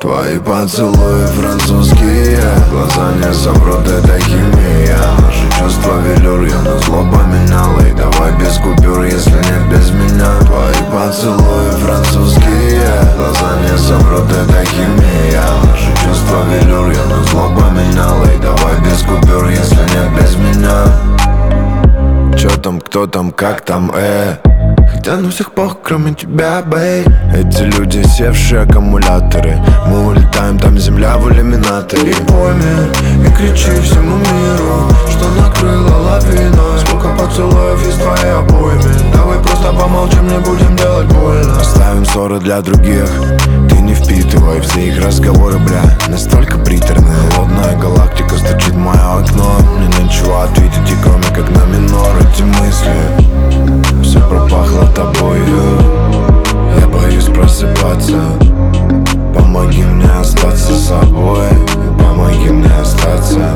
Твои поцелуи французские, глаза не замрут, это химия. Наши чувства велюр, я на зло поменял. И давай без купюр, если нет без меня. Твои поцелуи французские, глаза не замрут, это химия. Наши чувства велюр, я на зло поменял. И давай без купюр, если нет без меня. Чё там, кто там, как там, Хотя на всех похуй, кроме тебя, бэй. Эти люди севшие аккумуляторы. Мы улетаем, там земля в иллюминаторе. Не пойми и кричи всему миру, что накрыла лавина. Сколько поцелуев из твоей обойми. Давай просто помолчим, не будем делать больно. Оставим ссоры для других, ты не впитывай все их разговоры, бля. Настолько приторная, холодная галактика стучит в мое окно. Мне нечего ответить, и кроме как на минор. Эти мысли, все пропахло тобою. Я боюсь просыпаться. Помоги мне остаться собой. Помоги мне остаться.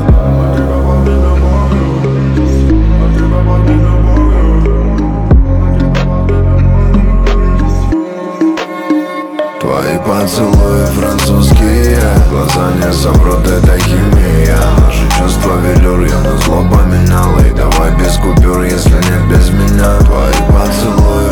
Твои поцелуи французские, глаза не замрут, это химия. Наши чувства велюр, я на зло поменял. И давай без купюр, если нет без меня. Твои поцелуи